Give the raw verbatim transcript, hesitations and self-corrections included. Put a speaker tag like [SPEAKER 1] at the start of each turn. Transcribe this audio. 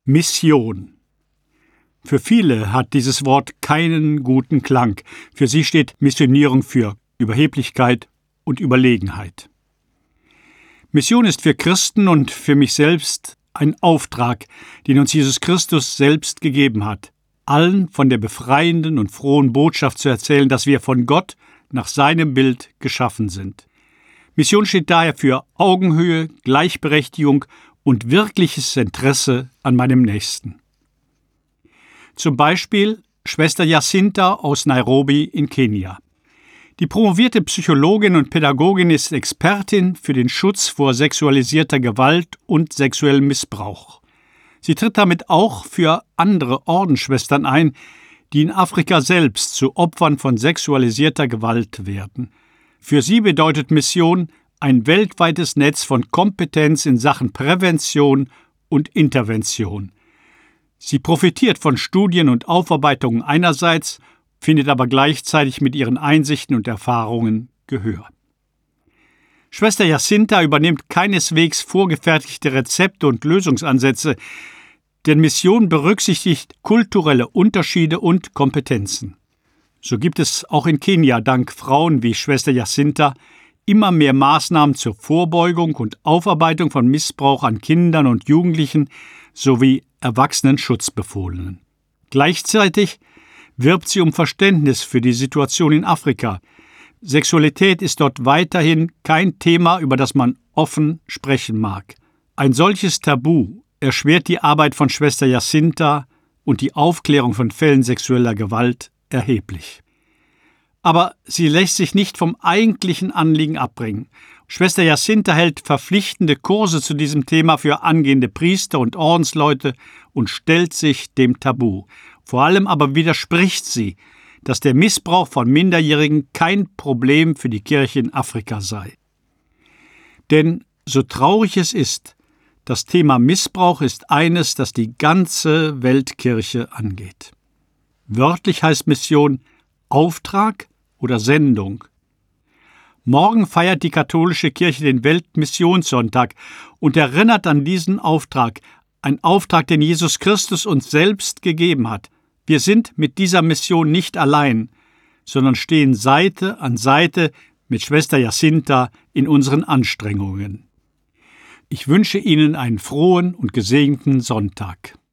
[SPEAKER 1] Mission. Für viele hat dieses Wort keinen guten Klang. Für sie steht Missionierung für Überheblichkeit und Überlegenheit. Mission ist für Christen und für mich selbst ein Auftrag, den uns Jesus Christus selbst gegeben hat, allen von der befreienden und frohen Botschaft zu erzählen, dass wir von Gott nach seinem Bild geschaffen sind. Mission steht daher für Augenhöhe, Gleichberechtigung und wirkliches Interesse an meinem Nächsten. Zum Beispiel Schwester Jacinta aus Nairobi in Kenia. Die promovierte Psychologin und Pädagogin ist Expertin für den Schutz vor sexualisierter Gewalt und sexuellem Missbrauch. Sie tritt damit auch für andere Ordensschwestern ein, die in Afrika selbst zu Opfern von sexualisierter Gewalt werden. Für sie bedeutet Mission ein weltweites Netz von Kompetenz in Sachen Prävention und Intervention. Sie profitiert von Studien und Aufarbeitungen einerseits, findet aber gleichzeitig mit ihren Einsichten und Erfahrungen Gehör. Schwester Jacinta übernimmt keineswegs vorgefertigte Rezepte und Lösungsansätze, denn Mission berücksichtigt kulturelle Unterschiede und Kompetenzen. So gibt es auch in Kenia dank Frauen wie Schwester Jacinta immer mehr Maßnahmen zur Vorbeugung und Aufarbeitung von Missbrauch an Kindern und Jugendlichen sowie Erwachsenen-Schutzbefohlenen. Gleichzeitig wirbt sie um Verständnis für die Situation in Afrika. Sexualität ist dort weiterhin kein Thema, über das man offen sprechen mag. Ein solches Tabu erschwert die Arbeit von Schwester Jacinta und die Aufklärung von Fällen sexueller Gewalt erheblich. Aber sie lässt sich nicht vom eigentlichen Anliegen abbringen. Schwester Jacinta hält verpflichtende Kurse zu diesem Thema für angehende Priester und Ordensleute und stellt sich dem Tabu. Vor allem aber widerspricht sie, dass der Missbrauch von Minderjährigen kein Problem für die Kirche in Afrika sei. Denn so traurig es ist, das Thema Missbrauch ist eines, das die ganze Weltkirche angeht. Wörtlich heißt Mission Auftrag oder Sendung. Morgen feiert die katholische Kirche den Weltmissionssonntag und erinnert an diesen Auftrag, ein Auftrag, den Jesus Christus uns selbst gegeben hat. Wir sind mit dieser Mission nicht allein, sondern stehen Seite an Seite mit Schwester Jacinta in unseren Anstrengungen. Ich wünsche Ihnen einen frohen und gesegneten Sonntag.